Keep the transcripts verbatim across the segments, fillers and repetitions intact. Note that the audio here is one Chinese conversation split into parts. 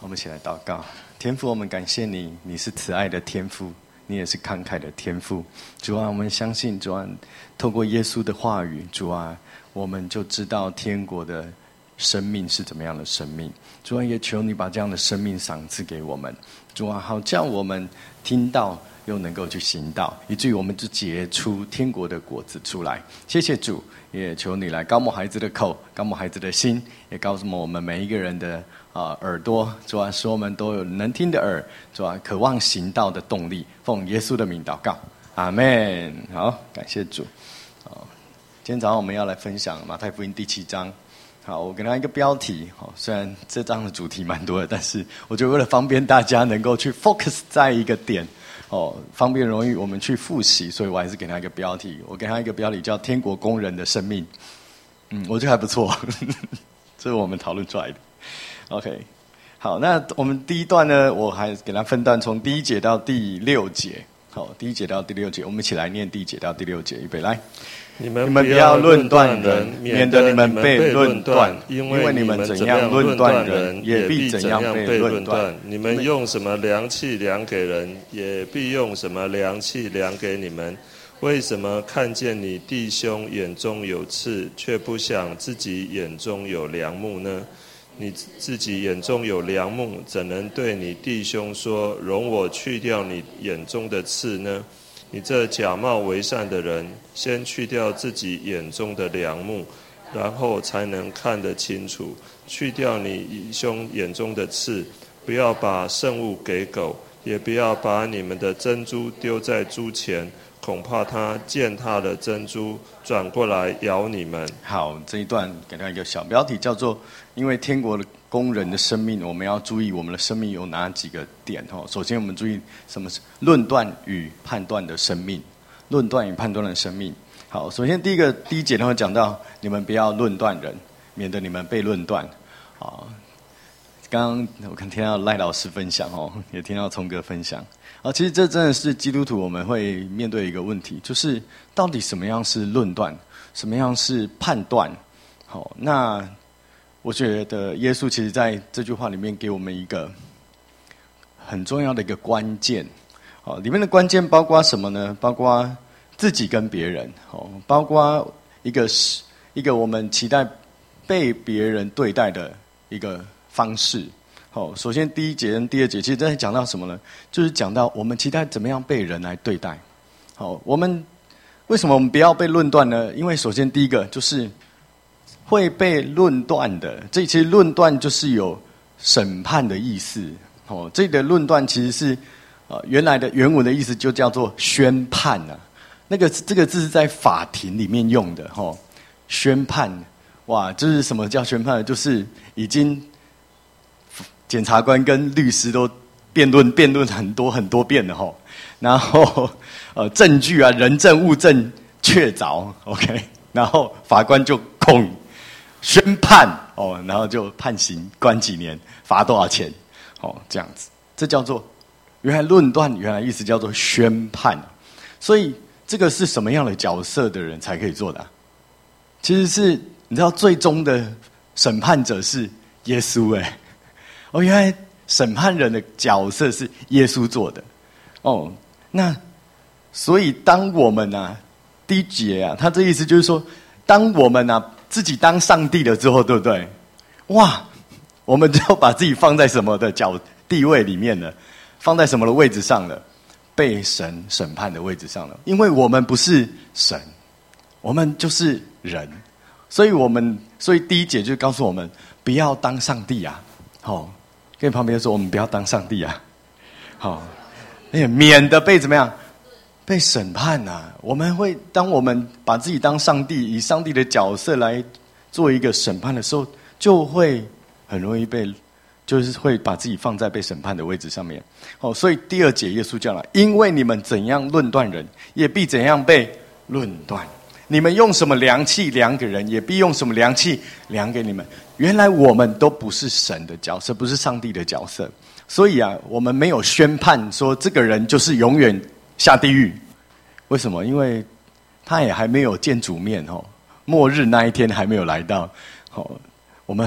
我们一起来祷告。天父，我们感谢你，你是慈爱的天父，你也是慷慨的天父。主啊，我们相信主啊，透过耶稣的话语，主啊，我们就知道天国的生命是怎么样的生命。主啊，也求你把这样的生命赏赐给我们。主啊，好叫我们听到又能够去行道，以至于我们就结出天国的果子出来。谢谢主，也求你来高摩孩子的口，高摩孩子的心，也告诉我们每一个人的啊、呃、耳朵。主啊，使我们都有能听的耳，主啊，渴望行道的动力。奉耶稣的名祷告，阿们。好，感谢主。好，今天早上我们要来分享马太福音第七章。好，我给他一个标题。好，虽然这章的主题蛮多的，但是我觉得为了方便大家能够去 focus 在一个点，哦，方便容易我们去复习，所以我还是给他一个标题。我给他一个标题叫"天国工人的生命"。嗯，我觉得还不错，这是我们讨论出来的。OK， 好，那我们第一段呢，我还给他分段，从第一节到第六节。好，第一节到第六节，我们一起来念第一节到第六节，预备来。 你们不要论断人，免得你们被论断，因为你们怎样论断人，也必怎样被论断。你们用什么量器量给人，也必用什么量器量给你们。为什么看见你弟兄眼中有刺，却不想自己眼中有梁木呢？你自己眼中有梁木，怎能对你弟兄说，容我去掉你眼中的刺呢？你这假冒为善的人，先去掉自己眼中的梁木，然后才能看得清楚。去掉你兄眼中的刺，不要把圣物给狗，也不要把你们的珍珠丢在猪前，恐怕它践踏了珍珠，转过来咬你们。 好，这一段给他一个小标题，叫做因为天国的工人的生命，我们要注意我们的生命有哪几个点。首先我们注意什么是论断与判断的生命，论断与判断的生命。好，首先第一个第一节他会讲到，你们不要论断人，免得你们被论断。好，刚刚我看听到赖老师分享哦，也听到聪哥分享。啊，其实这真的是基督徒我们会面对一个问题，就是到底什么样是论断，什么样是判断。好，那我觉得耶稣其实在这句话里面给我们一个很重要的一个关键。好，里面的关键包括什么呢？包括自己跟别人，好，包括一个一个我们期待被别人对待的一个方式。好，首先第一节跟第二节其实在讲到什么呢？就是讲到我们期待怎么样被人来对待。好，我们为什么我们不要被论断呢？因为首先第一个就是会被论断的，这其实论断就是有审判的意思。哦，这里的论断其实是呃原来的原文的意思就叫做宣判啊。那个这个字是在法庭里面用的。哦，宣判，哇，就是什么叫宣判？就是已经检察官跟律师都辩论辩论很多很多遍了。吼，然后呃证据啊人证物证确凿 ，OK， 然后法官就控宣判哦，然后就判刑，关几年，罚多少钱，哦，这样子，这叫做原来论断，原来意思叫做宣判。所以这个是什么样的角色的人才可以做的啊？其实是你知道，最终的审判者是耶稣哎，哦，原来审判人的角色是耶稣做的哦。那所以当我们啊，第一节啊，他这意思就是说，当我们啊自己当上帝了之后，对不对？哇，我们就把自己放在什么的角地位里面了？放在什么的位置上了？被神审判的位置上了。因为我们不是神，我们就是人，所以我们所以第一节就告诉我们，不要当上帝啊！好、哦，跟旁边说，我们不要当上帝啊！好、哦，哎，免得被怎么样？被审判啊！我们会当我们把自己当上帝，以上帝的角色来做一个审判的时候，就会很容易被，就是会把自己放在被审判的位置上面。哦，所以第二节耶稣讲了，因为你们怎样论断人，也必怎样被论断。你们用什么量器量给人，也必用什么量器量给你们。原来我们都不是神的角色，不是上帝的角色，所以啊，我们没有宣判说这个人就是永远下地狱。为什么？因为他也还没有见主面哦，末日那一天还没有来到。哦，我们很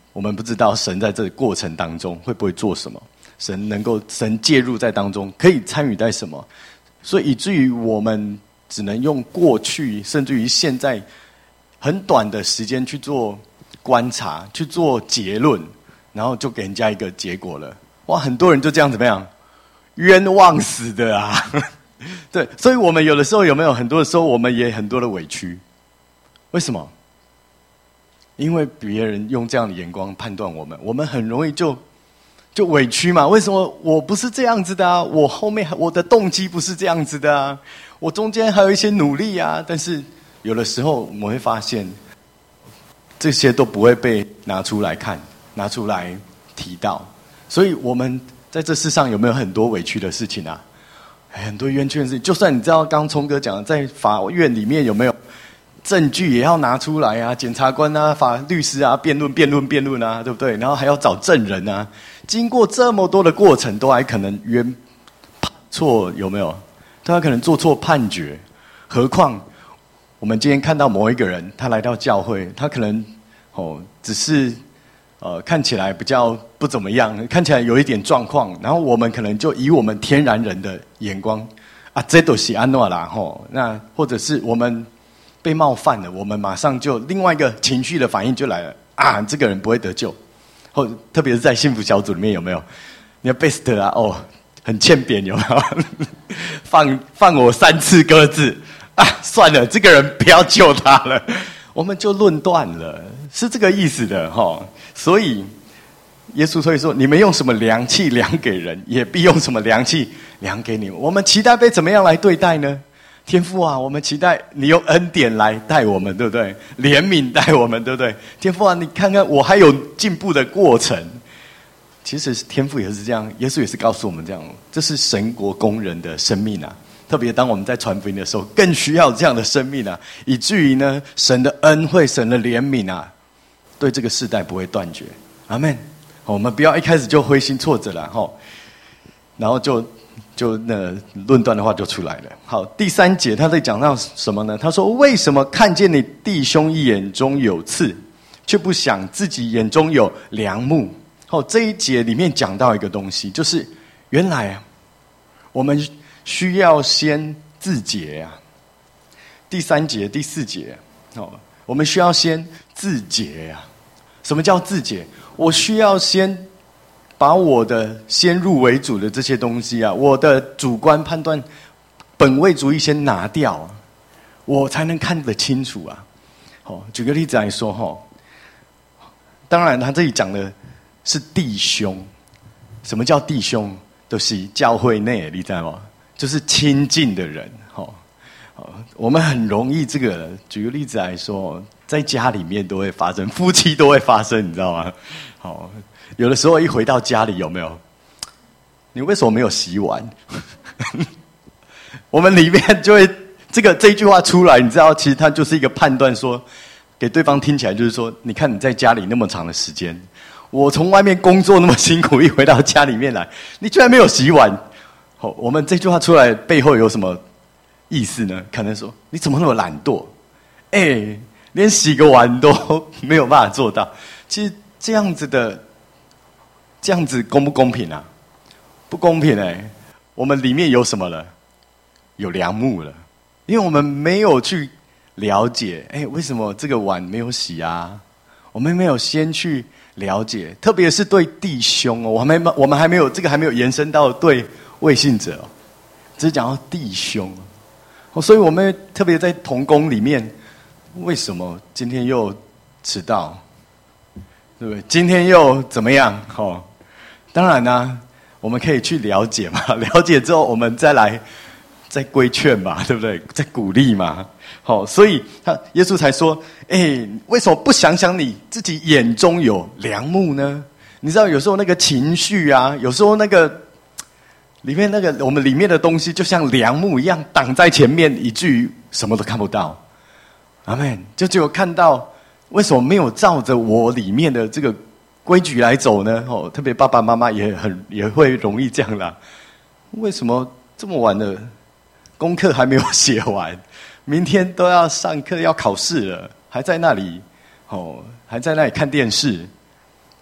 我们不知道神在这个过程当中会不会做什么，神能够神介入在当中，可以参与在什么，所以以至于我们只能用过去甚至于现在很短的时间去做观察，去做结论，然后就给人家一个结果了。哇，很多人就这样怎么样，冤枉死的啊！对，所以我们有的时候有没有很多的时候，我们也很多的委屈，为什么？因为别人用这样的眼光判断我们，我们很容易就就委屈嘛。为什么我不是这样子的啊？我后面我的动机不是这样子的啊，我中间还有一些努力啊。但是有的时候我们会发现，这些都不会被拿出来看，拿出来提到。所以我们在这世上有没有很多委屈的事情啊？很多冤屈的事情。就算你知道刚刚聪哥讲的，在法院里面有没有证据也要拿出来啊，检察官啊、法律师啊，辩论、辩论、辩论啊，对不对？然后还要找证人啊，经过这么多的过程，都还可能冤错，有没有？都还可能做错判决。何况我们今天看到某一个人，他来到教会，他可能哦，只是呃看起来比较不怎么样，看起来有一点状况，然后我们可能就以我们天然人的眼光啊，这都是安诺啦吼，那或者是我们被冒犯了，我们马上就另外一个情绪的反应就来了啊！这个人不会得救，或特别是在幸福小组里面有没有？你的 best 啊，哦，很欠扁有没有？放放我三次鸽子啊！算了，这个人不要救他了，我们就论断了，是这个意思的哈。所以耶稣所以说，你们用什么量器量给人，也必用什么量器量给你们。我们期待被怎么样来对待呢？天父啊，我们期待你用恩典来待我们，对不对？怜悯待我们，对不对？天父啊，你看看我还有进步的过程。其实天父也是这样，耶稣也是告诉我们这样，这是神国工人的生命啊。特别当我们在传福音的时候，更需要这样的生命啊，以至于呢，神的恩惠、神的怜悯啊，对这个世代不会断绝。阿们。我们不要一开始就灰心挫折了哈，然后就。就那论断的话就出来了。好，第三节他在讲到什么呢？他说：为什么看见你弟兄眼中有刺，却不想自己眼中有梁木？好，这一节里面讲到一个东西，就是原来啊，我们需要先自洁啊。第三节、第四节，哦，我们需要先自洁啊。什么叫自洁？我需要先。把我的先入为主的这些东西啊，我的主观判断、本位主义先拿掉啊，我才能看得清楚啊。好，举个例子来说哈，当然他这里讲的是弟兄，什么叫弟兄？都是教会内，你知道吗？就是亲近的人。好，我们很容易这个，举个例子来说，在家里面都会发生，夫妻都会发生，你知道吗？好。有的时候一回到家里，有没有？你为什么没有洗碗？我们里面就会这个这一句话出来，你知道，其实它就是一个判断说，说给对方听起来就是说，你看你在家里那么长的时间，我从外面工作那么辛苦，一回到家里面来，你居然没有洗碗。好，我们这句话出来背后有什么意思呢？可能说你怎么那么懒惰？哎，连洗个碗都没有办法做到。其实这样子的。这样子公不公平啊？不公平哎、欸！我们里面有什么了？有梁木了，因为我们没有去了解，哎，为什么这个碗没有洗啊？我们没有先去了解，特别是对弟兄哦，我们我们还没有这个还没有延伸到对未信者哦，只是讲到弟兄哦，所以我们特别在同工里面，为什么今天又迟到？对不对？今天又怎么样？哦。当然呢、啊，我们可以去了解嘛，了解之后我们再来再规劝嘛，对不对？再鼓励嘛。好，所以他耶稣才说：哎，为什么不想想你自己眼中有梁木呢？你知道有时候那个情绪啊，有时候那个里面那个我们里面的东西，就像梁木一样挡在前面，以至于什么都看不到。阿们，就只有看到为什么没有照着我里面的这个。规矩来走呢？哦，特别爸爸妈妈也很也会容易这样啦。为什么这么晚了，功课还没有写完？明天都要上课要考试了，还在那里哦，还在那里看电视。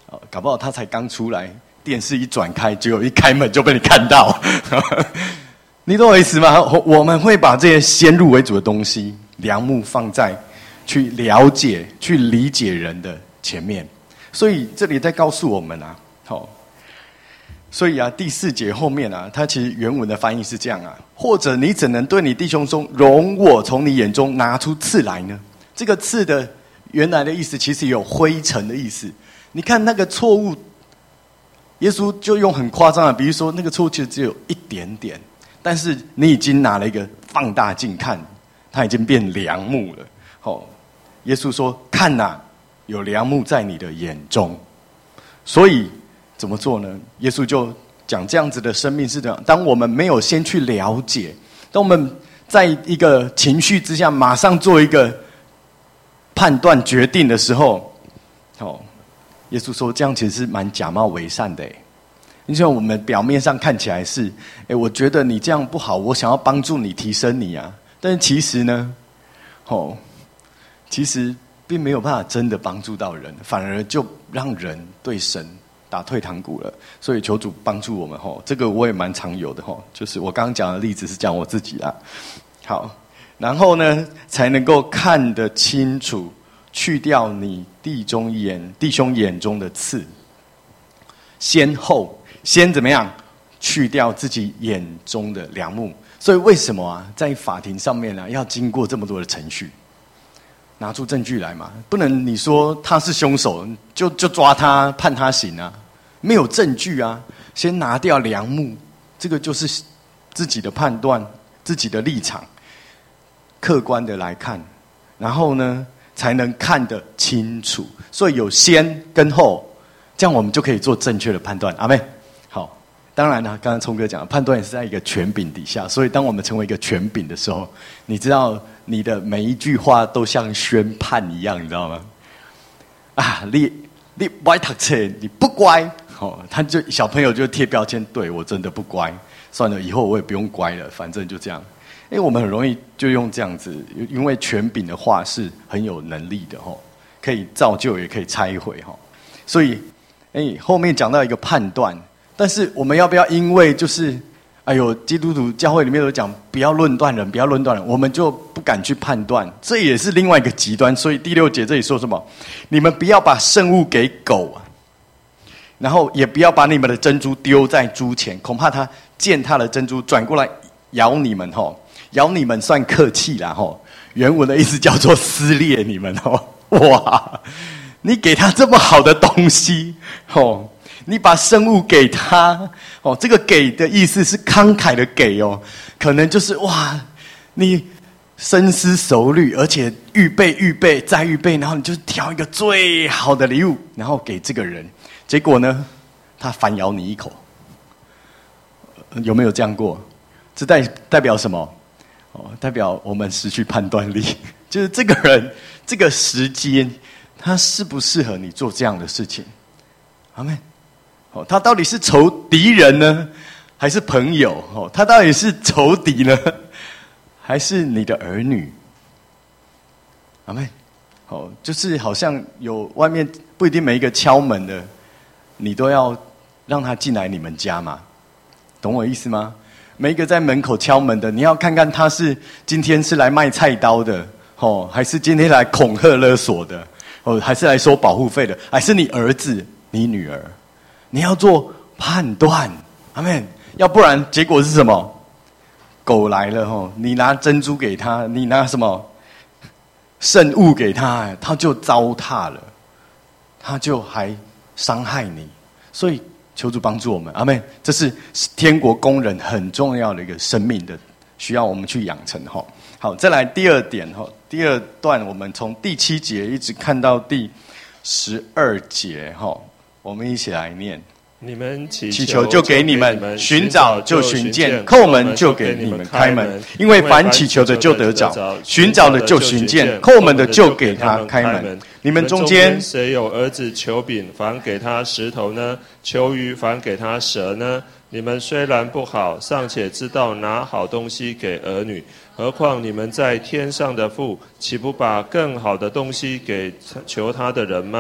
哦，搞不好他才刚出来，电视一转开，结果一开门就被你看到。你懂我意思吗？我们会把这些先入为主的东西，良木放在去了解、去理解人的前面。所以这里在告诉我们啊，好、哦，所以啊，第四节后面啊，它其实原文的翻译是这样啊：或者你怎能对你弟兄说，容我从你眼中拿出刺来呢？这个刺的原来的意思其实有灰尘的意思。你看那个错误，耶稣就用很夸张的，比如说那个错误其实只有一点点。但是你已经拿了一个放大镜看，它已经变梁木了。哦，耶稣说：“看哪、啊，有梁木在你的眼中。”所以怎么做呢？耶稣就讲这样子的生命是这样：当我们没有先去了解，当我们在一个情绪之下马上做一个判断决定的时候，哦，耶稣说这样其实是蛮假冒伪善的。因为我们表面上看起来是，哎，我觉得你这样不好，我想要帮助你提升你啊，但是其实呢，哦，其实并没有办法真的帮助到人，反而就让人对神打退堂鼓了。所以求主帮助我们吼，这个我也蛮常有的吼，就是我刚刚讲的例子是讲我自己啦。好，然后呢，才能够看得清楚，去掉你弟兄眼弟兄眼中的刺，先后。先怎么样去掉自己眼中的梁木？所以为什么啊，在法庭上面呢、啊，要经过这么多的程序，拿出证据来嘛？不能你说他是凶手，就就抓他判他刑啊？没有证据啊，先拿掉梁木，这个就是自己的判断，自己的立场，客观的来看，然后呢，才能看得清楚。所以有先跟后，这样我们就可以做正确的判断。阿们。好，当然呢，刚刚聪哥讲，判断也是在一个权柄底下，所以当我们成为一个权柄的时候，你知道你的每一句话都像宣判一样，你知道吗？啊，你你不爱读册，你不乖，哦，他就小朋友就贴标签，对我真的不乖，算了，以后我也不用乖了，反正就这样。因为我们很容易就用这样子，因为权柄的话是很有能力的吼，可以造就也可以拆毁吼，所以，哎，后面讲到一个判断。但是我们要不要因为就是，哎呦，基督徒教会里面都讲不要论断人，不要论断人，我们就不敢去判断，这也是另外一个极端。所以第六节这里说什么？你们不要把圣物给狗啊，然后也不要把你们的珍珠丢在猪前，恐怕它见它的珍珠转过来咬你们吼，咬你们算客气啦吼，原文的意思叫做撕裂你们吼，哇，你给他这么好的东西吼。你把生物给他，哦，这个给的意思是慷慨的给哦，可能就是哇，你深思熟虑，而且预备预备再预备，然后你就挑一个最好的礼物，然后给这个人，结果呢，他反咬你一口，有没有这样过？这代代表什么？哦，代表我们失去判断力，就是这个人这个时间，他适不适合你做这样的事情？阿们。哦，他到底是仇敌人呢，还是朋友？哦，他到底是仇敌呢，还是你的儿女？阿们。哦，就是好像有外面不一定每一个敲门的，你都要让他进来你们家嘛？懂我意思吗？每一个在门口敲门的，你要看看他是今天是来卖菜刀的，哦，还是今天来恐吓勒索的，哦，还是来收保护费的，还是你儿子、你女儿？你要做判断，阿们，要不然结果是什么？狗来了吼，你拿珍珠给他，你拿什么圣物给他，他就糟蹋了，他就还伤害你。所以求主帮助我们，阿们。这是天国工人很重要的一个生命的，需要我们去养成吼。好，再来第二点吼，第二段我们从第七节一直看到第十二节吼。我们一起来念： 你们祈求就给你们，寻找就寻见，叩门就给你们开门。因为凡祈求的就得着，寻找的就寻见，叩门的就给他开门。你们中间谁有儿子求饼，反给他石头呢？求鱼，反给他蛇呢？你们虽然不好，尚且知道拿好东西给儿女，何况你们在天上的父，岂不把更好的东西给求他的人吗？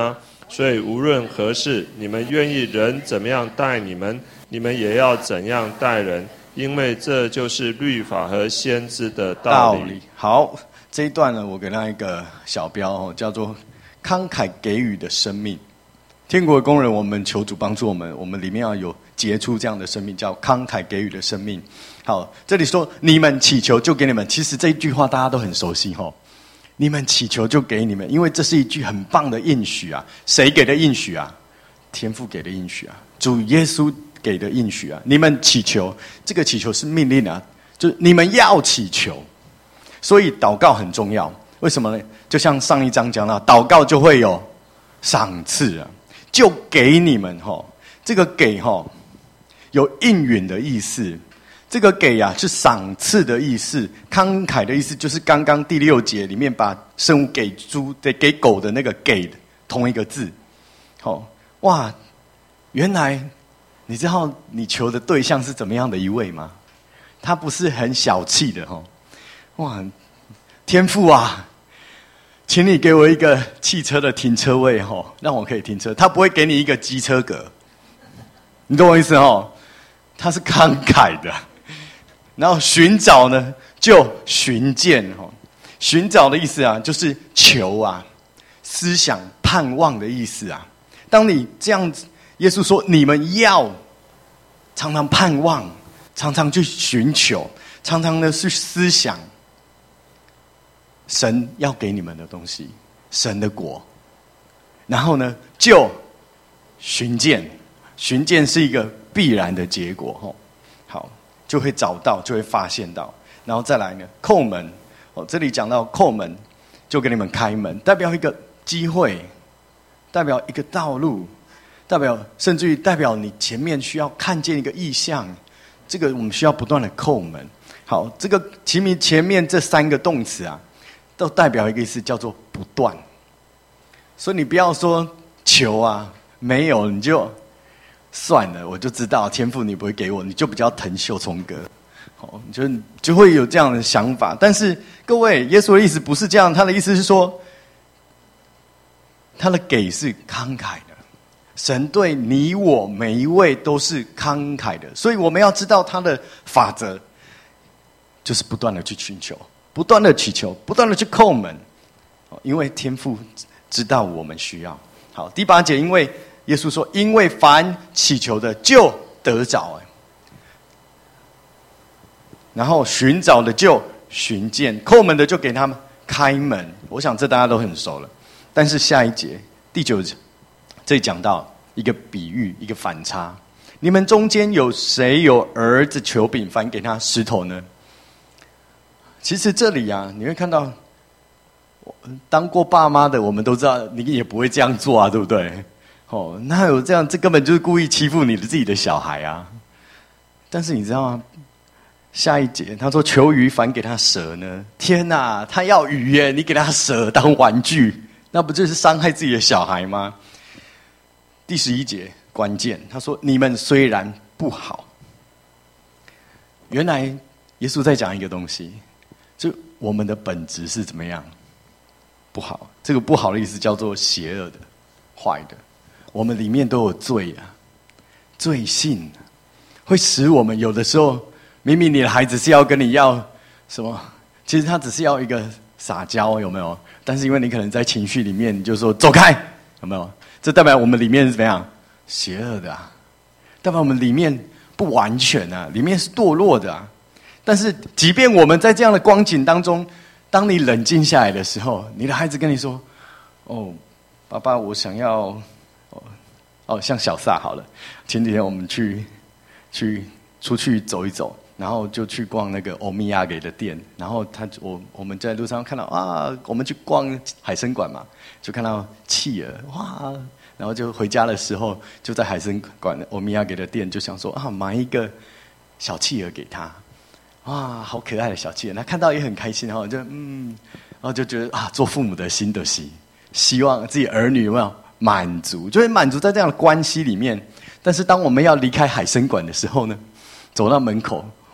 所以无论何事，你们愿意人怎么样待你们，你们也要怎样待人，因为这就是律法和先知的道理。道理好，这一段呢，我给他一个小标哦，叫做慷慨给予的生命。天国的工人，我们求主帮助我们，我们里面要有结出这样的生命，叫慷慨给予的生命。好，这里说你们祈求就给你们，其实这一句话大家都很熟悉吼。你们祈求就给你们，因为这是一句很棒的应许啊！谁给的应许啊？天父给的应许啊！主耶稣给的应许啊！你们祈求，这个祈求是命令啊，就是你们要祈求。所以祷告很重要，为什么呢？就像上一章讲到，祷告就会有赏赐啊，就给你们吼。这个给吼有应允的意思。这个给啊是赏赐的意思，慷慨的意思就是刚刚第六节里面把生物给猪的给狗的那个给同一个字。好，哇，原来你知道你求的对象是怎么样的一位吗？他不是很小气的哈，哇，天父啊，请你给我一个汽车的停车位哈，让我可以停车。他不会给你一个机车格，你懂我意思哈？他是慷慨的。然后寻找呢，就寻见哈。寻找的意思啊，就是求啊，思想盼望的意思啊。当你这样子，耶稣说你们要常常盼望，常常去寻求，常常的去思想神要给你们的东西，神的国。然后呢，就寻见，寻见是一个必然的结果哈。好。就会找到，就会发现到，然后再来呢，叩门。哦，这里讲到叩门，就给你们开门，代表一个机会，代表一个道路，代表甚至于代表你前面需要看见一个意象，这个我们需要不断的叩门。好，这个前面前面这三个动词啊，都代表一个意思，叫做不断。所以你不要说求啊，没有你就。算了，我就知道天父你不会给我，你就比较疼秀聪哥，哦，就就会有这样的想法。但是各位，耶稣的意思不是这样，他的意思是说，他的给是慷慨的，神对你我每一位都是慷慨的，所以我们要知道他的法则，就是不断的去寻求，不断的祈求，不断的去叩门，因为天父知道我们需要。好，第八节，因为。耶稣说：“因为凡祈求的就得着，然后寻找的就寻见，叩门的就给他们开门。”我想这大家都很熟了。但是下一节第九节，这里讲到一个比喻，一个反差。你们中间有谁有儿子求饼，反给他石头呢？其实这里啊，你会看到，当过爸妈的我们都知道，你也不会这样做啊，对不对？哦，那有这样，这根本就是故意欺负你的自己的小孩啊！但是你知道吗？下一节他说：“求鱼，反给他蛇呢？”天哪，他要鱼耶，你给他蛇当玩具，那不就是伤害自己的小孩吗？第十一节关键，他说：“你们虽然不好。”原来耶稣在讲一个东西，就我们的本质是怎么样？不好。这个不好的意思叫做邪恶的、坏的。我们里面都有罪啊，罪性会使我们有的时候，明明你的孩子是要跟你要什么，其实他只是要一个撒娇，有没有？但是因为你可能在情绪里面，你就说走开，有没有？这代表我们里面是怎么样？邪恶的啊，代表我们里面不完全啊，里面是堕落的啊。但是即便我们在这样的光景当中，当你冷静下来的时候，你的孩子跟你说：“哦，爸爸，我想要。”哦，像小撒好了，前几天我们去去出去走一走，然后就去逛那个欧米亚给的店，然后他我我们在路上看到啊，我们去逛海参馆嘛，就看到企鹅哇，然后就回家的时候就在海参馆欧米亚给的店就想说啊，买一个小企鹅给他，哇，好可爱的小企鹅，他看到也很开心，然后就嗯，然后就觉得啊，做父母的心的心，希望自己儿女有没有？满足，就会满足在这样的关系里面。但是当我们要离开海参馆的时候呢，走到门口，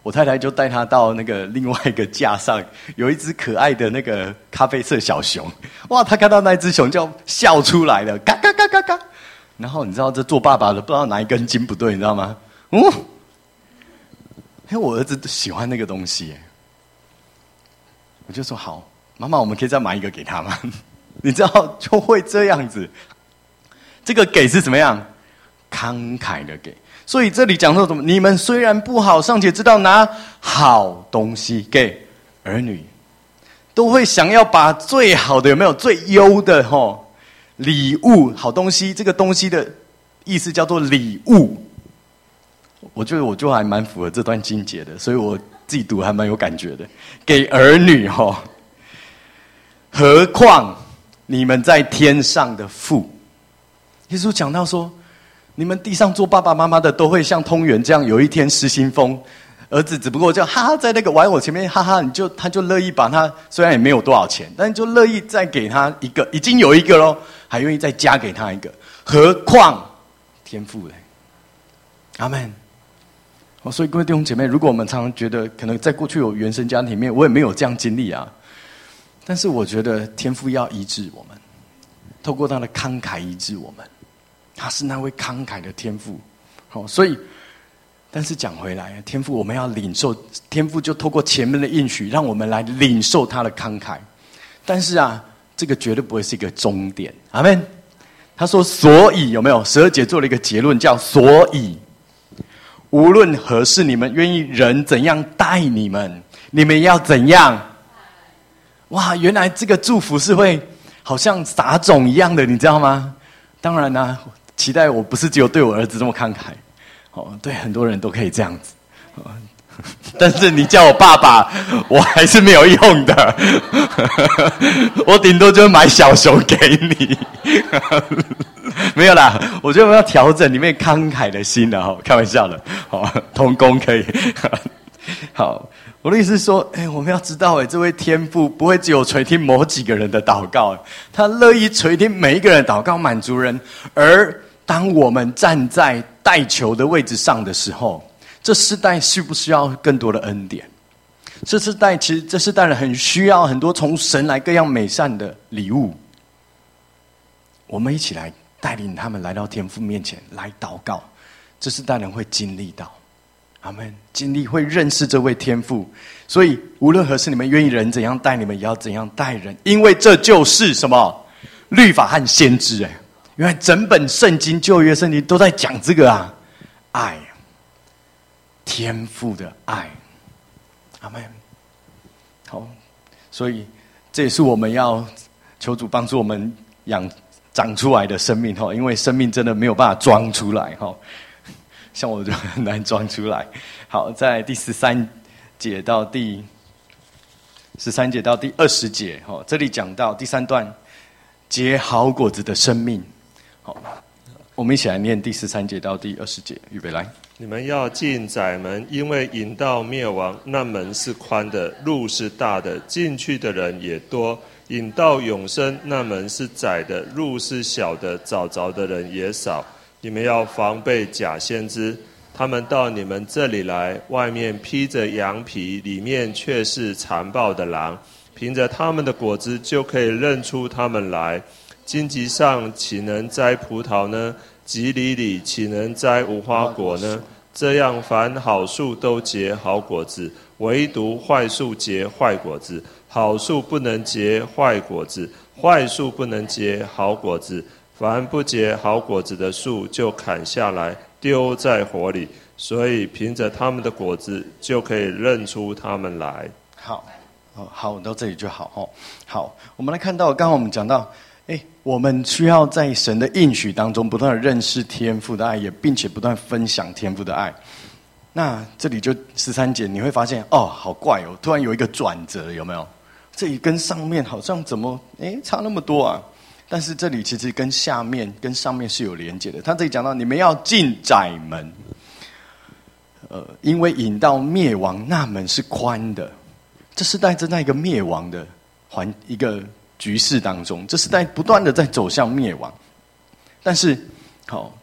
我太太就带他到那个另外一个架上，有一只可爱的那个咖啡色小熊，哇，他看到那只熊就笑出来了，嘎嘎嘎嘎嘎。然后你知道这做爸爸的不知道哪一根筋不对，你知道吗？嗯，因为我儿子喜欢那个东西耶，我就说好，妈妈，我们可以再买一个给他吗？你知道就会这样子。这个给是怎么样？慷慨的给。所以这里讲说什么？你们虽然不好，尚且知道拿好东西给儿女，都会想要把最好的，有没有最优的吼礼物？好东西，这个东西的意思叫做礼物。我觉得我就还蛮符合这段经节的，所以我自己读还蛮有感觉的。给儿女吼，何况你们在天上的父。耶稣讲到说，你们地上做爸爸妈妈的都会像通元这样，有一天失心疯，儿子只不过就哈哈在那个玩偶前面哈哈，你就他就乐意把他，虽然也没有多少钱，但就乐意再给他一个，已经有一个咯，还愿意再加给他一个，何况天父嘞？阿们。哦，所以各位弟兄姐妹，如果我们常常觉得可能在过去有原生家庭里面，我也没有这样经历啊，但是我觉得天父要医治我们，透过他的慷慨医治我们。他是那位慷慨的天父，好，所以，但是讲回来，天父我们要领受，天父就透过前面的应许，让我们来领受他的慷慨。但是啊，这个绝对不会是一个终点，阿们。他说，所以有没有？十二节做了一个结论，叫所以，无论何事，你们愿意人怎样待你们，你们要怎样。哇，原来这个祝福是会好像撒种一样的，你知道吗？当然啦、啊。期待我不是只有对我儿子这么慷慨，哦，对很多人都可以这样子，哦、但是你叫我爸爸，我还是没有用的，我顶多就买小熊给你，没有啦，我觉得我们要调整里面慷慨的心了哈，开玩笑的，好，同工可以，好。我的意思是说，哎，我们要知道，哎，这位天父不会只有垂听某几个人的祷告，他乐意垂听每一个人的祷告，满足人。而当我们站在带球的位置上的时候，这世代需不需要更多的恩典？这世代其实这世代人很需要很多从神来各样美善的礼物。我们一起来带领他们来到天父面前来祷告，这世代人会经历到。阿们，经历会认识这位天父，所以无论何事，你们愿意人怎样待你们，也要怎样待人，因为这就是什么律法和先知。哎，原来整本圣经旧约圣经都在讲这个啊，爱，天父的爱。阿们。好，所以这也是我们要求主帮助我们养长出来的生命哈，因为生命真的没有办法装出来哈。像我就很难装出来。好，在第十三节到第十三节到第二十节，哈，这里讲到第三段结好果子的生命。好，我们一起来念第十三节到第二十节，预备来。 你们要进窄门，因为引到灭亡，那门是宽的，路是大的，进去的人也多；引到永生，那门是窄的，路是小的，找着的人也少。你们要防备假先知，他们到你们这里来，外面披着羊皮，里面却是残暴的狼。凭着他们的果子就可以认出他们来。荆棘上岂能摘葡萄呢？蒺藜里岂能摘无花果呢？这样，凡好树都结好果子，唯独坏树结坏果子。好树不能结坏果子，坏树不能结好果子。凡不结好果子的树，就砍下来丢在火里。所以凭着他们的果子，就可以认出他们来。 好，好，到这里就好哦。好，我们来看到，刚刚我们讲到，哎，我们需要在神的应许当中，不断的认识天父的爱，也并且不断分享天父的爱。那这里就十三节，你会发现，哦，好怪哦，突然有一个转折，有没有？这里跟上面好像怎么，哎，差那么多啊？但是这里其实跟下面、跟上面是有连结的。他这里讲到，你们要进窄门，呃，因为引到灭亡，那门是宽的。这世代正在一个灭亡的环一个局势当中，这世代不断的在走向灭亡。但是，好，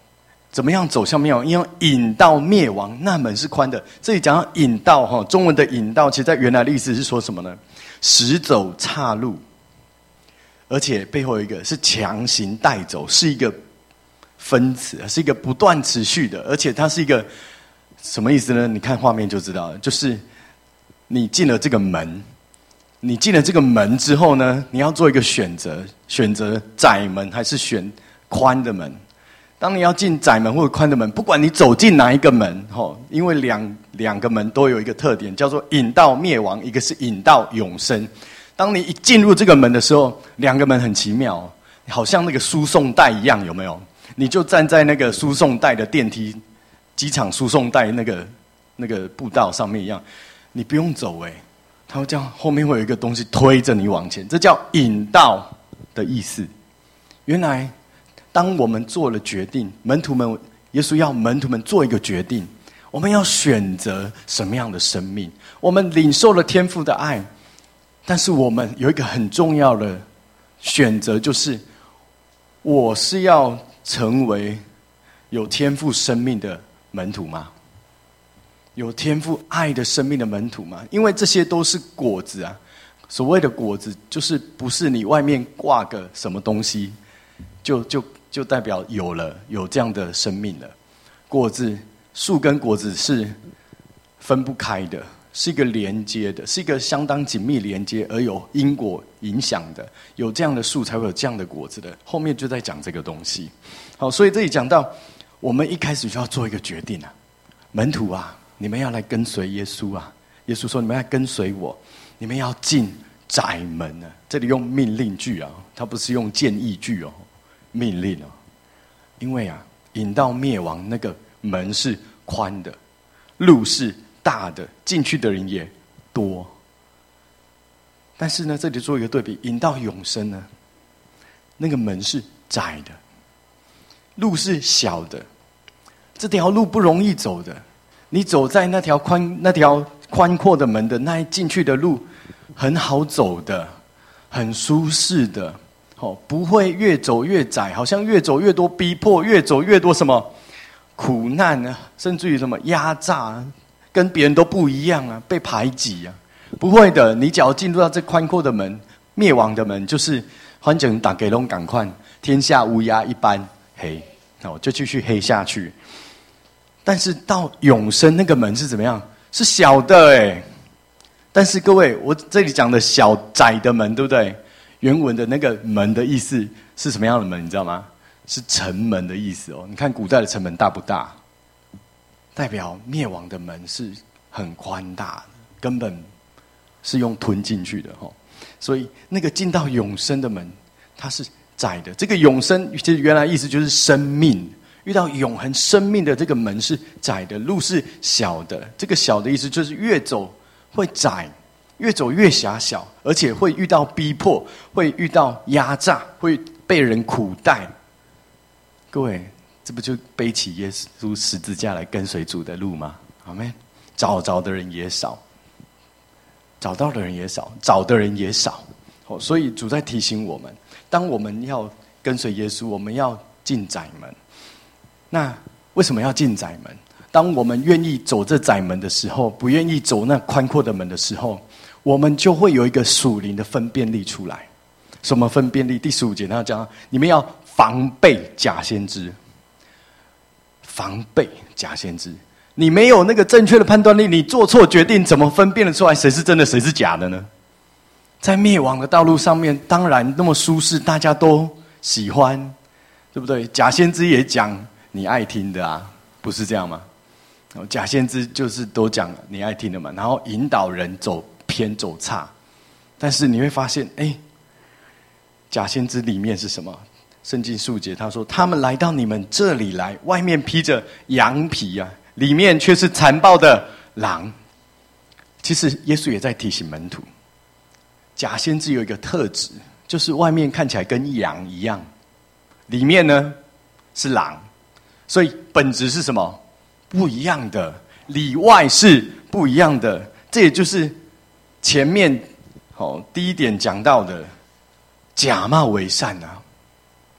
怎么样走向灭亡？因为引到灭亡，那门是宽的。这里讲到引到哈，中文的引到，其实在原来的意思是说什么呢？使走岔路，而且背后有一个是强行带走，是一个分词，是一个不断持续的，而且它是一个什么意思呢？你看画面就知道了，就是你进了这个门，你进了这个门之后呢，你要做一个选择，选择窄门还是选宽的门。当你要进窄门或者宽的门，不管你走进哪一个门，吼，因为两两个门都有一个特点，叫做引到灭亡，一个是引到永生。当你一进入这个门的时候，两个门很奇妙，好像那个输送带一样，有没有？你就站在那个输送带的电梯、机场输送带那个那个步道上面一样，你不用走哎，它会这样，后面会有一个东西推着你往前，这叫引到的意思。原来。当我们做了决定，门徒们，耶稣要门徒们做一个决定，我们要选择什么样的生命？我们领受了天父的爱，但是我们有一个很重要的选择，就是我是要成为有天父生命的门徒吗？有天父爱的生命的门徒吗？因为这些都是果子啊。所谓的果子，就是不是你外面挂个什么东西，就就。就代表有了有这样的生命了。果子树跟果子是分不开的，是一个连接的，是一个相当紧密连接而有因果影响的。有这样的树才会有这样的果子的。后面就在讲这个东西。好，所以这里讲到我们一开始就要做一个决定啊，门徒啊，你们要来跟随耶稣啊。耶稣说你们要跟随我，你们要进窄门啊。这里用命令句啊，它不是用建议句哦。命令哦，因为啊，引到灭亡那个门是宽的，路是大的，进去的人也多。但是呢，这里做一个对比，引到永生呢，那个门是窄的，路是小的，这条路不容易走的。你走在那条宽那条宽阔的门的那一进去的路，很好走的，很舒适的。哦，不会越走越窄，好像越走越多逼迫，越走越多什么苦难啊，甚至于什么压榨啊，跟别人都不一样啊，被排挤啊，不会的。你只要进入到这宽阔的门，灭亡的门，就是反正大家都赶快，天下乌鸦一般黑，哦，就继续黑下去。但是到永生那个门是怎么样？是小的哎。但是各位，我这里讲的小窄的门，对不对？原文的那个门的意思是什么样的门？你知道吗？是城门的意思哦。你看古代的城门大不大？代表灭亡的门是很宽大的，根本是用吞进去的哦。所以那个进到永生的门，它是窄的。这个永生其实原来意思就是生命，遇到永恒生命的这个门是窄的，路是小的。这个小的意思就是越走会窄。越走越狭小，而且会遇到逼迫，会遇到压榨，会被人苦待。各位，这不就背起耶稣十字架来跟随主的路吗？阿们。找着的人也少，找到的人也少，找的人也少。哦，所以主在提醒我们，当我们要跟随耶稣，我们要进窄门。那为什么要进窄门？当我们愿意走这窄门的时候，不愿意走那宽阔的门的时候，我们就会有一个属灵的分辨力出来。什么分辨力？第十五节他讲，你们要防备假先知。防备假先知，你没有那个正确的判断力，你做错决定，怎么分辨得出来谁是真的，谁是假的呢？在灭亡的道路上面，当然那么舒适，大家都喜欢，对不对？假先知也讲你爱听的啊，不是这样吗？假先知就是都讲你爱听的嘛，然后引导人走偏走差。但是你会发现，哎，假先知里面是什么？圣经数节他说，他们来到你们这里来，外面披着羊皮啊，里面却是残暴的狼。其实耶稣也在提醒门徒，假先知有一个特质，就是外面看起来跟羊一样，里面呢是狼。所以本质是什么？不一样的，里外是不一样的。这也就是前面哦第一点讲到的假冒为善啊。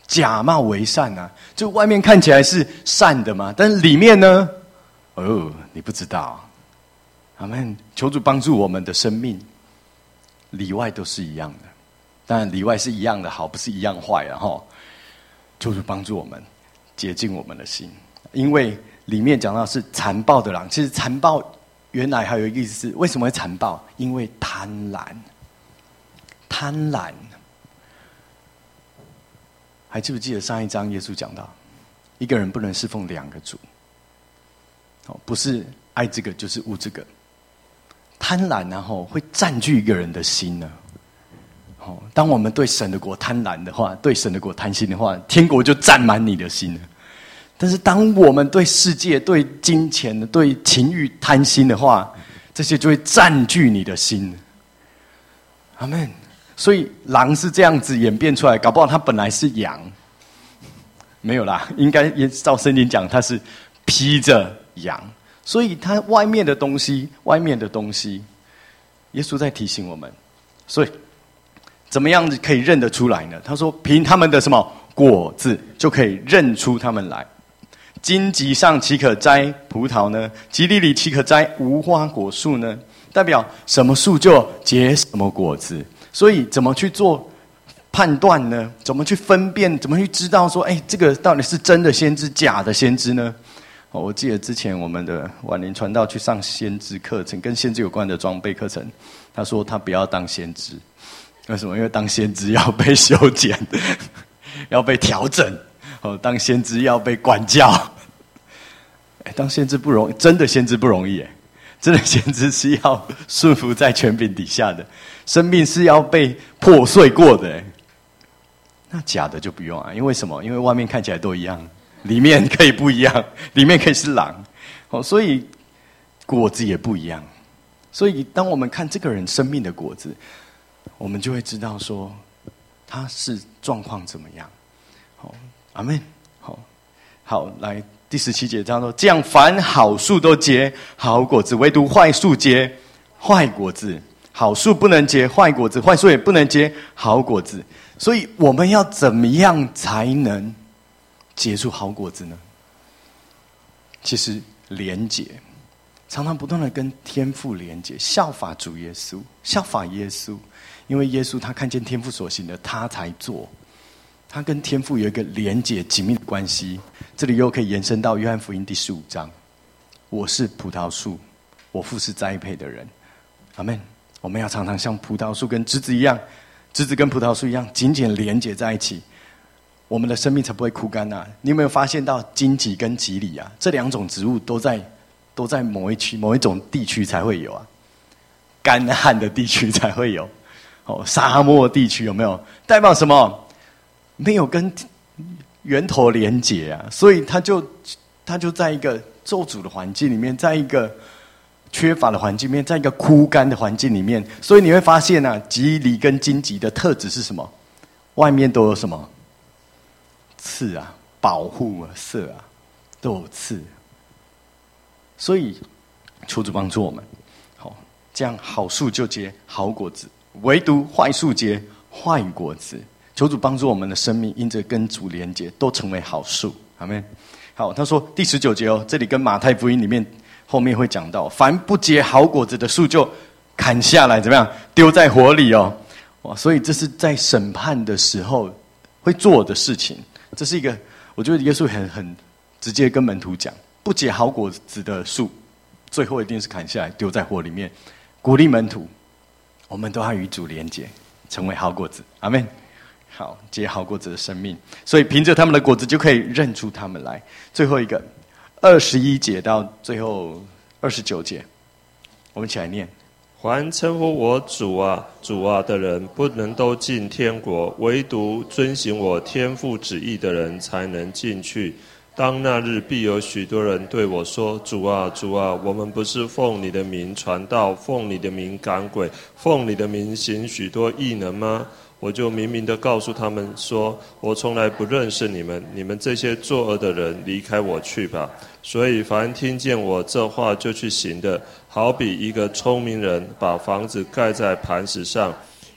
假冒为善啊！就外面看起来是善的嘛，但是里面呢？哦，你不知道。阿们，求主帮助我们的生命，里外都是一样的。当然，里外是一样的好，不是一样坏啊！哈，求主帮助我们洁净我们的心，因为里面讲到是残暴的狼。其实残暴原来还有一个意思是，为什么会残暴？因为贪婪，贪婪。还记不记得上一章耶稣讲到，一个人不能侍奉两个主，不是爱这个就是恶这个。贪婪然后会占据一个人的心呢。当我们对神的国贪婪的话，对神的国贪心的话，天国就占满你的心了。但是当我们对世界、对金钱、对情欲贪心的话，这些就会占据你的心。阿们。所以狼是这样子演变出来，搞不好它本来是羊，没有啦，应该也照圣经讲，它是披着羊，所以它外面的东西，外面的东西，耶稣在提醒我们，所以怎么样子可以认得出来呢？他说，凭他们的什么果子就可以认出他们来。荆棘上岂可摘葡萄呢？蒺藜里岂可摘无花果树呢？代表什么树就结什么果子。所以怎么去做判断呢？怎么去分辨？怎么去知道说，哎，这个到底是真的先知，假的先知呢？哦，我记得之前我们的晚年传道去上先知课程，跟先知有关的装备课程，他说他不要当先知，为什么？因为当先知要被修剪，要被调整，哦，当先知要被管教。哎，当先知不容易，真的先知不容易哎。真的先知是要顺服在权柄底下的，生命是要被破碎过的。那假的就不用啊，因为什么？因为外面看起来都一样，里面可以不一样，里面可以是狼，哦，所以果子也不一样。所以当我们看这个人生命的果子，我们就会知道说他是状况怎么样。好，阿们。好，好，来。第十七节这样说：这样，凡好树都结好果子，唯独坏树结坏果子。好树不能结坏果子，坏树也不能结好果子。所以，我们要怎么样才能结出好果子呢？其实，连结，常常不断的跟天父连结，效法主耶稣，效法耶稣，因为耶稣他看见天父所行的，他才做。他跟天父有一个连结紧密的关系，这里又可以延伸到约翰福音第十五章。我是葡萄树，我父是栽培的人。阿们。我们要常常像葡萄树跟枝子一样，枝子跟葡萄树一样紧紧连结在一起，我们的生命才不会枯干啊！你有没有发现到荆棘跟棘藜啊，这两种植物都在都在某一区某一种地区才会有啊，干旱的地区才会有，哦，沙漠地区有没有？代表什么？没有跟源头连结啊，所以他就他就在一个咒诅的环境里面，在一个缺乏的环境里面，在一个枯干的环境里面，所以你会发现啊，棘藜跟荆棘的特质是什么？外面都有什么刺啊，保护啊，色啊，都有刺。所以求主帮助我们，好，这样好树就结好果子，唯独坏树结坏果子。求主帮助我们的生命因着跟主连结，都成为好树。阿们。好，他说第十九节哦，这里跟马太福音里面后面会讲到，凡不结好果子的树就砍下来，怎么样？丢在火里哦。哇，所以这是在审判的时候会做的事情。这是一个，我觉得耶稣很很直接跟门徒讲，不结好果子的树，最后一定是砍下来丢在火里面。鼓励门徒，我们都要与主连结，成为好果子。阿们。好，结好果子的生命，所以凭着他们的果子就可以认出他们来。最后一个，二十一节到最后二十九节，我们一起来念： 凡称呼我主啊、主啊的人，不能都进天国，唯独遵行我天父旨意的人才能进去。当那日，必有许多人对我说：主啊、主啊，我们不是奉你的名传道，奉你的名赶鬼，奉你的名行许多异能吗？我就明明地告诉他们说，我从来不认识你们，你们这些作恶的人，离开我去吧。所以凡听见我这话就去行的，好比一个聪明人把房子盖在磐石上，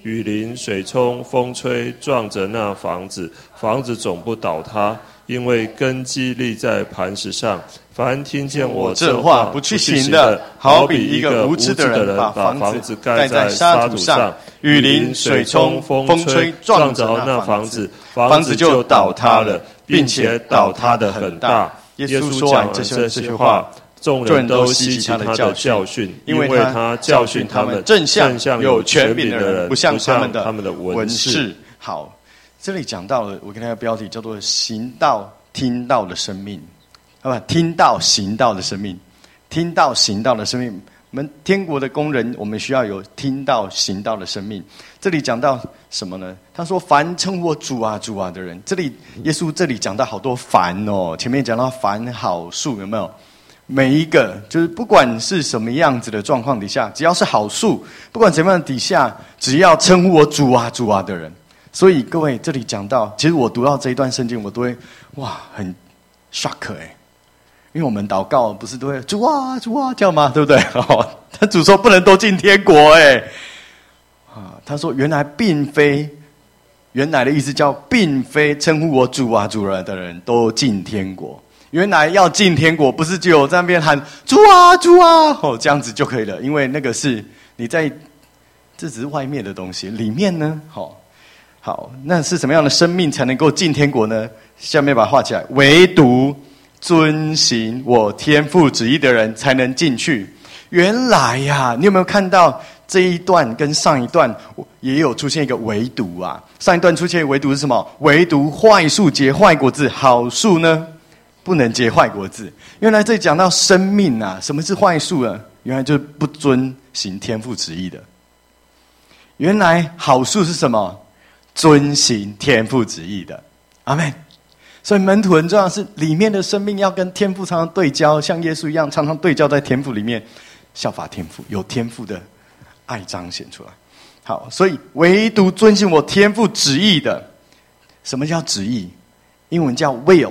雨淋、水冲、风吹，撞着那房子，房子总不倒塌，因为根基立在磐石上。凡听见我这话不去行的，好比一个无知的人把房子盖在沙土上，雨淋、水冲、风吹，撞着那房子，房子就倒塌了，并且倒塌得很大。耶稣说完这些这些话，众人都希奇他的教训，因为他教训他们正像有权柄的人，不像他们的他们的文士。 好，这里讲到了，我给大家标题叫做"行道听道的生命"。好吧，听到行道的生命，听到行道的生命。我们天国的工人，我们需要有听到行道的生命。这里讲到什么呢？他说："凡称我主啊主啊的人。"这里耶稣这里讲到好多凡哦，前面讲到凡好树，有没有？每一个就是不管是什么样子的状况底下，只要是好树，不管怎么样底下，只要称呼我主啊主啊的人。所以各位，这里讲到，其实我读到这一段圣经，我都会哇很 shock 哎。因为我们祷告不是都会主啊主啊叫吗？对不对？哦，他主说不能都进天国哎。啊，他说原来并非，原来的意思叫并非称呼我主啊主啊的人都进天国。原来要进天国不是只有在那边喊主啊主啊哦这样子就可以了，因为那个是你在这只是外面的东西，里面呢，好，好，那是什么样的生命才能够进天国呢？下面把它画起来，唯独遵行我天父旨意的人才能进去。原来呀、啊，你有没有看到这一段跟上一段也有出现一个唯独啊？上一段出现唯独是什么？唯独坏树结坏果子，好树呢不能结坏果子。原来这里讲到生命啊，什么是坏树呢？原来就是不遵行天父旨意的。原来好树是什么？遵行天父旨意的。阿们。所以门徒很重要，是里面的生命要跟天父常常对焦，像耶稣一样常常对焦在天父里面，效法天父，有天父的爱彰显出来。好，所以唯独遵行我天父旨意的，什么叫旨意？英文叫 will，will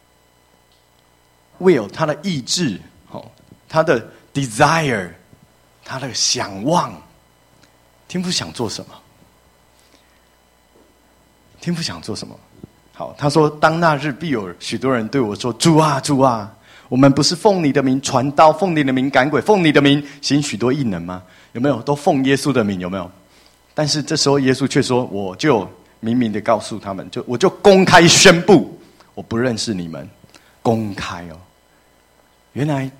will 他的意志，他的 desire， 他的想望。天父想做什么？天父想做什么？好，他说："当那日必有许多人对我说：主啊，主啊，我们不是奉你的名传道，奉你的名赶鬼，奉你的名行许多异能吗？"有没有？都奉耶稣的名，有没有？但是这时候耶稣却说："我就明明的告诉他们，就我就公开宣布，我不认识你们。"公开哦，原来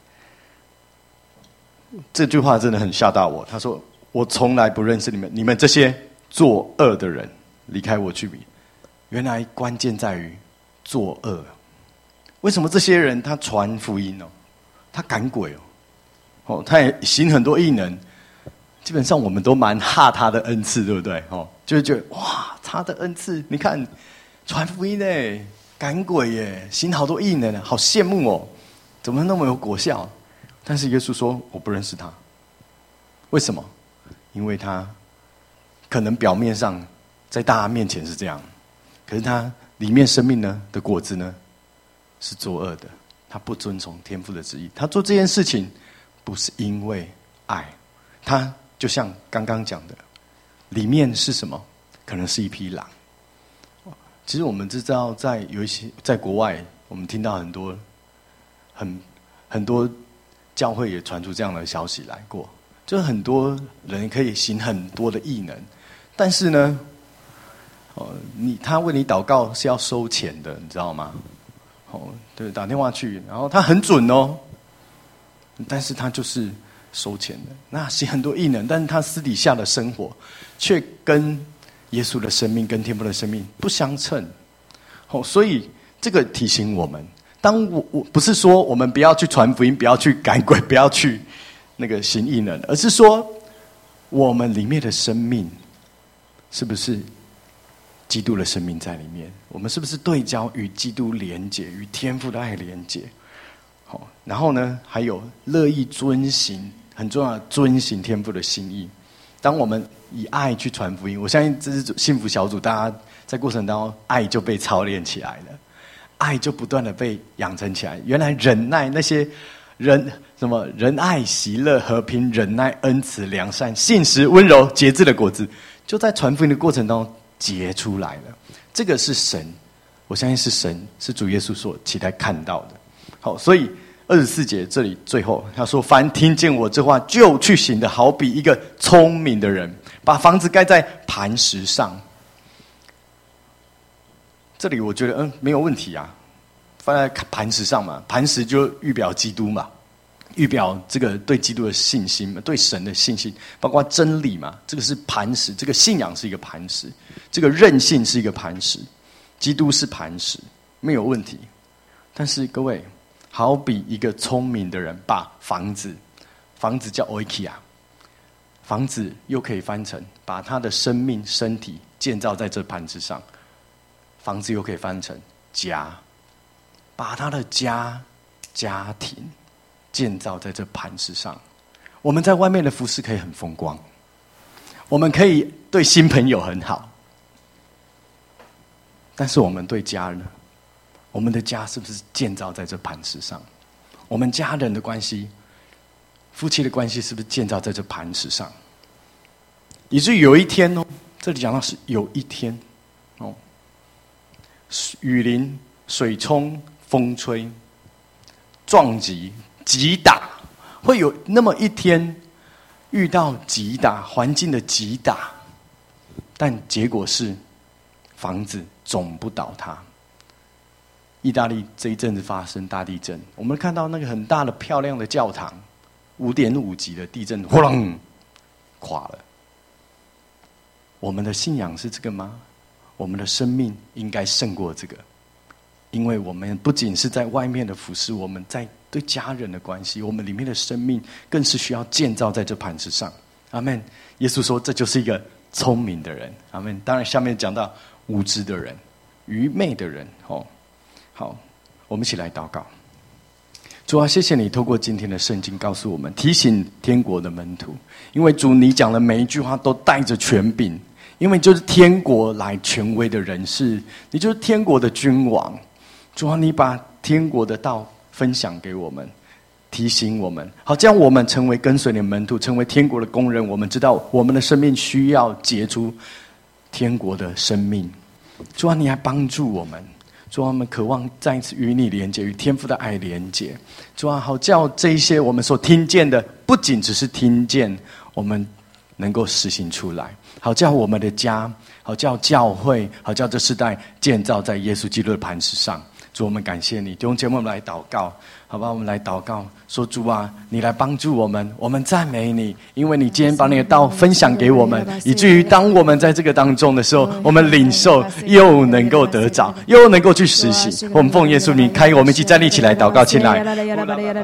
这句话真的很吓到我。他说："我从来不认识你们，你们这些作恶的人，离开我去。"原来关键在于作恶。为什么这些人他传福音哦，他赶鬼哦，哦，他也行很多异能，基本上我们都蛮哈他的恩赐，对不对？哦，就会觉得哇，他的恩赐，你看传福音哎，赶鬼耶，行好多异能，好羡慕哦，怎么那么有果效？但是耶稣说我不认识他，为什么？因为他可能表面上在大家面前是这样。可是他里面生命呢的果子呢，是作恶的。他不遵从天父的旨意，他做这件事情不是因为爱，他就像刚刚讲的，里面是什么？可能是一匹狼。其实我们知道，在有一些在国外，我们听到很多很很多教会也传出这样的消息来过，就是很多人可以行很多的异能，但是呢。哦，你他为你祷告是要收钱的，你知道吗？哦，对，打电话去，然后他很准哦，但是他就是收钱的。那行很多异能，但是他私底下的生活却跟耶稣的生命、跟天父的生命不相称。哦，所以这个提醒我们，当我我不是说我们不要去传福音，不要去赶鬼，不要去那个行异能，而是说我们里面的生命是不是？基督的生命在里面，我们是不是对焦与基督连结，与天父的爱连结？好，然后呢，还有乐意遵行，很重要的遵行天父的心意。当我们以爱去传福音，我相信这是幸福小组，大家在过程当中，爱就被操练起来了，爱就不断的被养成起来。原来忍耐那些人什么仁爱、喜乐、和平、忍耐、恩慈、良善、信实、温柔、节制的果子。 就在传福音的过程当中结出来了。这个是神，我相信是神，是主耶稣所期待看到的。好，所以二十四节这里最后他说：“凡听见我这话就去行的，好比一个聪明的人，把房子盖在磐石上。”这里我觉得嗯没有问题啊，放在磐石上嘛，磐石就预表基督嘛，预表这个对基督的信心嘛，对神的信心，包括真理嘛，这个是磐石，这个信仰是一个磐石，这个韧性是一个磐石，基督是磐石，没有问题。但是各位，好比一个聪明的人把房子，房子叫 oikia， 房子又可以翻成把他的生命身体建造在这磐石上，房子又可以翻成家，把他的家家庭建造在这磐石上。我们在外面的服事可以很风光，我们可以对新朋友很好，但是我们对家人，我们的家是不是建造在这磐石上？我们家人的关系，夫妻的关系是不是建造在这磐石上？以至于有一天哦，这里讲到是有一天哦，雨淋、水冲、风吹、撞击、击打，会有那么一天遇到击打，环境的击打，但结果是房子总不倒塌。意大利这一阵子发生大地震，我们看到那个很大的漂亮的教堂，五点五级的地震，哗啦垮了。我们的信仰是这个吗？我们的生命应该胜过这个，因为我们不仅是在外面的服事，我们在对家人的关系，我们里面的生命更是需要建造在这磐石上。阿们。耶稣说，这就是一个聪明的人。阿们。当然，下面讲到无知的人、愚昧的人。哦，好，我们一起来祷告。主啊，谢谢你透过今天的圣经告诉我们，提醒天国的门徒，因为主你讲的每一句话都带着权柄。因为就是天国来权威的人士，你就是天国的君王。主啊，你把天国的道分享给我们，提醒我们，好这样我们成为跟随你的门徒，成为天国的工人。我们知道我们的生命需要结出天国的生命。主啊，你还帮助我们。主啊，我们渴望再一次与你连结，与天父的爱连结。主啊，好叫这一些我们所听见的，不仅只是听见，我们能够实行出来。好叫我们的家，好叫教会，好叫这世代建造在耶稣基督的磐石上。主，我们感谢你，弟兄姐妹，我们来祷告，好吧？我们来祷告，说主啊，你来帮助我们，我们赞美你，因为你今天把你的道分享给我们，以至于当我们在这个当中的时候，我们领受又能够得着，又能够去实行。我们奉耶稣名开，我们一起站立起来祷告起来。